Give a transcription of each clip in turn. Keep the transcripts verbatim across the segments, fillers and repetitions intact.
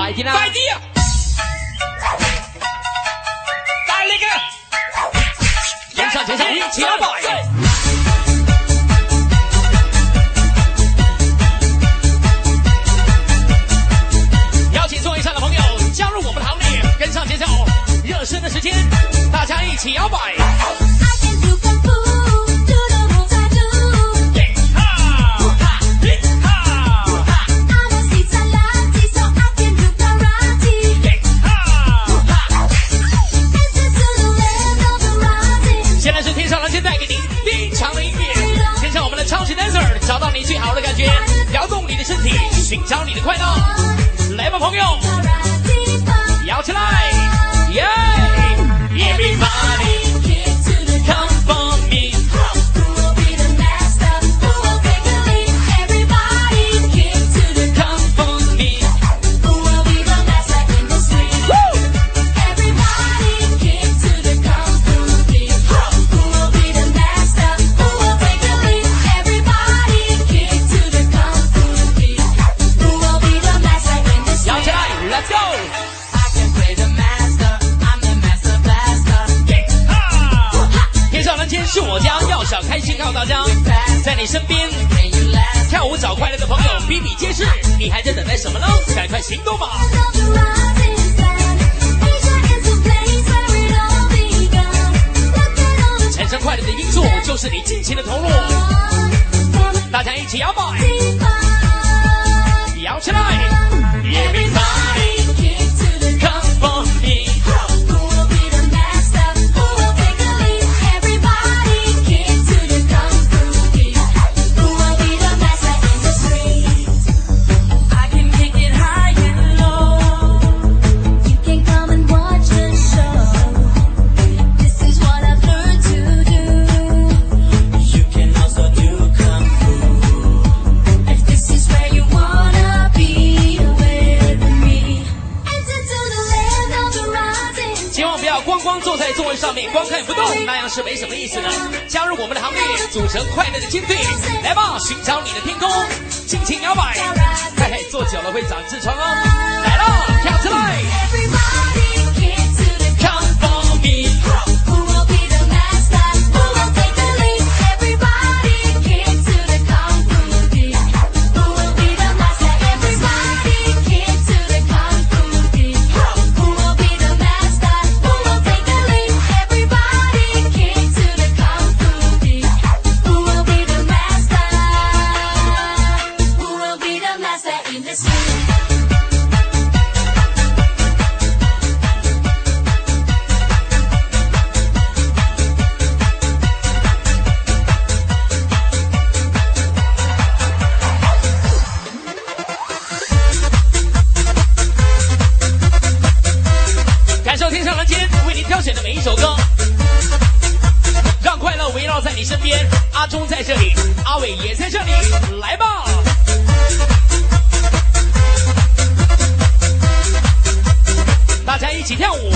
来听啦！ 快点！来那个， 跟上跟上，一起摇摆！邀请座位上的朋友加入我们的行列，跟上节奏，热身的时间，大家一起摇摆。找到你最好的感觉，摇动你的身体，寻找你的快乐。来吧，朋友，摇起来！耶、yeah! Everybody, come for me. Who will be the master? Who will take the lead? Everybody, get to the come for me. Who will be the master in the street? Everybody, get to the come for me. Who will be the master? Who will take the lead? Everybody, get to the come for me. Who will be the master in the street? 摇起来 ，Let's go！ 是我家要想开心靠大家，在你身边跳舞找快乐的朋友比比皆是，你还在等待什么呢？赶快行动吧！产生快乐的因素就是你尽情的投入，大家一起摇摆，摇起来 ！Everybody, come for me.坐在座位上面光看不动，那样是没什么意思的。加入我们的行列，组成快乐的军队，来吧，寻找你的天空，尽情摇摆。嘿嘿，坐久了会长痔疮哦。来了，跳起来 ！Come for me. Who will be the master? Who will take the lead? Everybody get to the come for me. Who will be the master? Everybody get to the come for me. Who will be the master? Who will take the lead? Everybody get to the come for me. Who will be the master? Who will be the master in the street?挑选的每一首歌，让快乐围绕在你身边。阿忠在这里，阿伟也在这里，来吧！大家一起跳舞，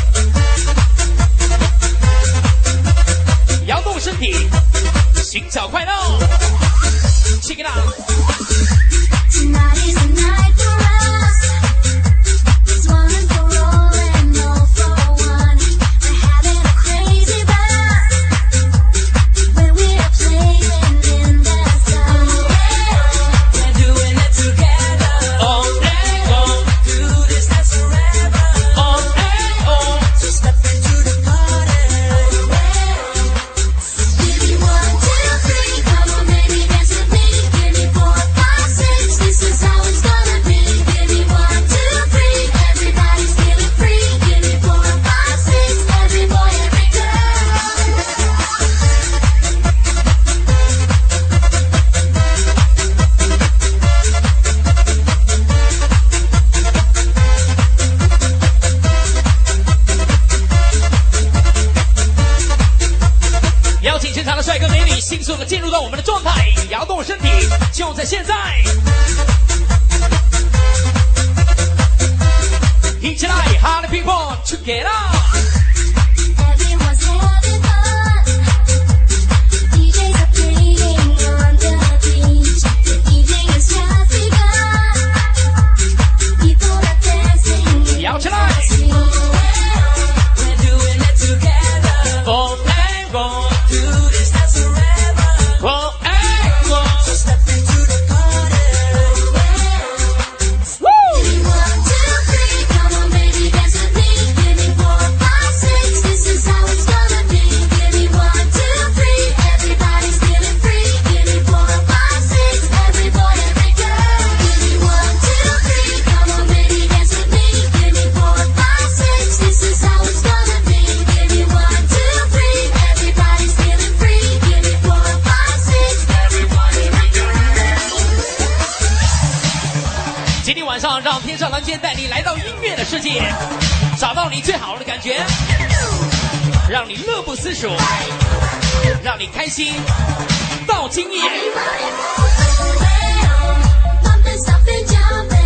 摇动身体，寻找快乐。Check it out。迅速的进入到我们的状态，摇动身体，就在现在！一起来 ，Party people together！ People that dance go. Go, hey, go. So step into the party. Woo! Give me one, two, three, come on baby, dance with me. Give me four, five, six, this is how it's gonna be. Give me one, two, three, everybody's feeling free. Give me four, five, six, every boy, every girl. Give me one, two, three, come on baby, dance with me. Give me four, five, six, this is how it's gonna be. Give me one, two, three, everybody's feeling free. Give me four, five, six, everybody, every girl. 今天晚上让天上蓝天带你来到音乐的世界，找到你最好的感觉，让你乐不思蜀，让你开心到今夜。 Bumping, stopping, jumping.